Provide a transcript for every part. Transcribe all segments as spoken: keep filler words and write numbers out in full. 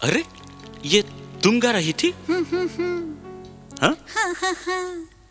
अरे ये तुम गा रही थी? हाँ? हाँ हाँ हाँ।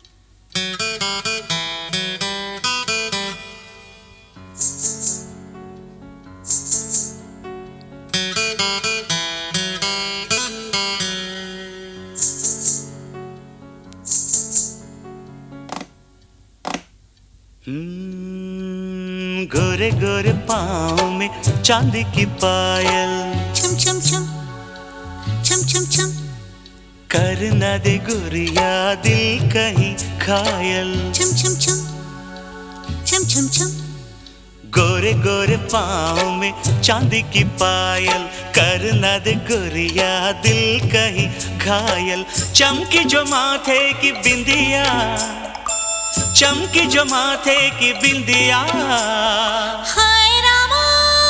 गोरे गोरे पाँव में चांदी की पायल, छम छम छम छम छम छम, कर न दे गुरिया दिल कहीं घायल। छम छम छम छम छम छम, गोरे गोरे पाँव में चांदी की पायल, कर न दे गुरिया दिल कहीं घायल। चमकी जो माथे की बिंदिया, चमकी जो माथे की बिंदिया, हाय रामा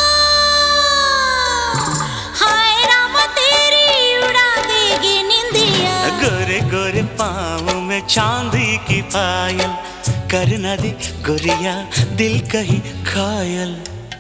हाय रामा तेरी उड़ा देगी निंदिया। गोरे गोरे पाँव में चांदी की पायल, कर न दे गुरिया दिल कहीं घायल।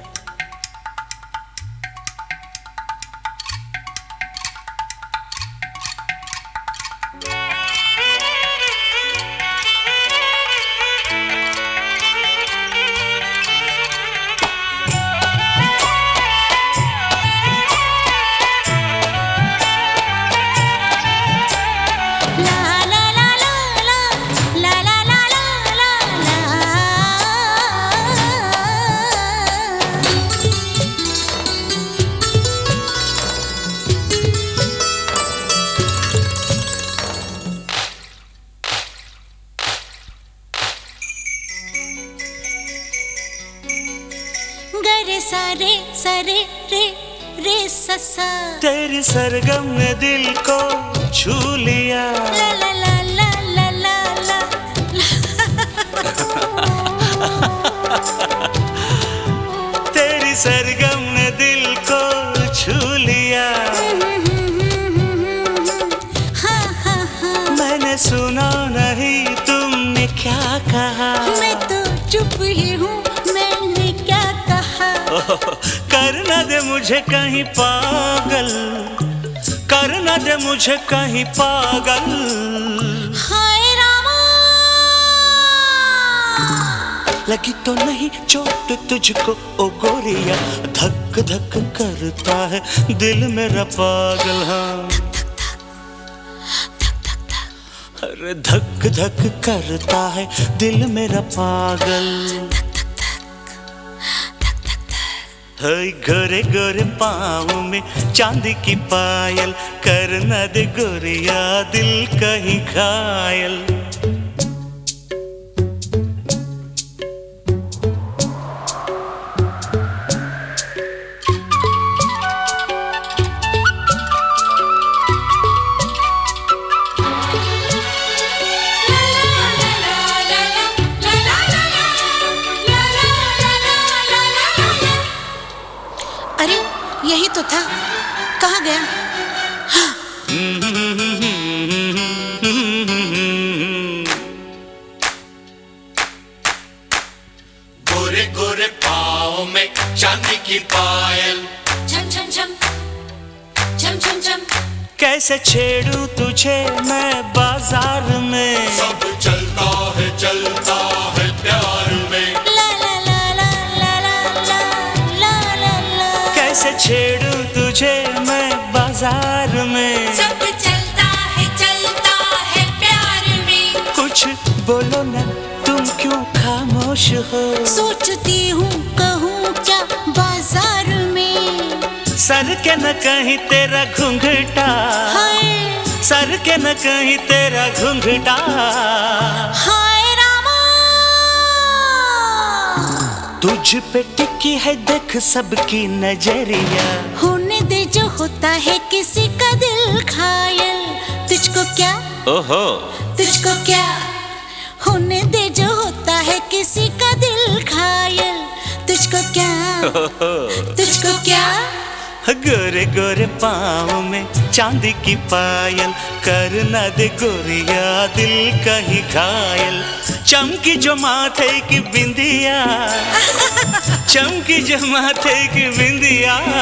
गरे सारे सारे रे रे ससा, तेरी सरगम ने दिल को छू लिया। ला ला ला ला ला ला ला। तेरी सरगम ने दिल को छू लिया। हाँ हाँ हाँ, मैंने सुना नहीं तुमने क्या कहा। मैं तो चुप ही हूँ, मैंने क्या कहा। कर न दे मुझे कहीं पागल, कर न दे मुझे कहीं पागल। हाय रामा, लगी तो नहीं चोट तुझको ओ गोरिया, धक धक करता है दिल मेरा पागल। हाँ अरे धक धक करता है दिल मेरा पागल। हाय गोरे गोरे पाँव में चांदी की पायल, कर न दे गोरिया दिल कहीं घायल। अरे यही तो था, कहाँ गया? गोरे गोरे पाँव में चांदी की पायल, छम छम छम छम छम छम, कैसे छेड़ूं तुझे मैं बाजार में। सब चलता है चलता है प्यार में। ला ला ला ला ला ला ला ला ला ला। कैसे छेड़ूं तुझे मैं बाजार में। सब चलता है चलता है प्यार में। कुछ बोलो ना तुम क्यों खामोश हो। सोचती हूँ कहूँ क्या बाजार में। सर के न कहीं तेरा घूंघटा, हाय सर के न कहीं तेरा घूंघटा। हाय रामा, तुझ पे टिकी है देख सबकी नजरिया। होने दे जो होता है किसी का दिल घायल। तुझको क्या, ओहो तुझको क्या, होने दे जो होता है किसी का दिल घायल। तुझको क्या, तुझको क्या। गोरे गोरे पाँव में चांदी की पायल, कर न दे गोरिया दिल कहीं घायल। चमकी जो माथे की बिंदिया, चमकी जो माथे की बिंदिया।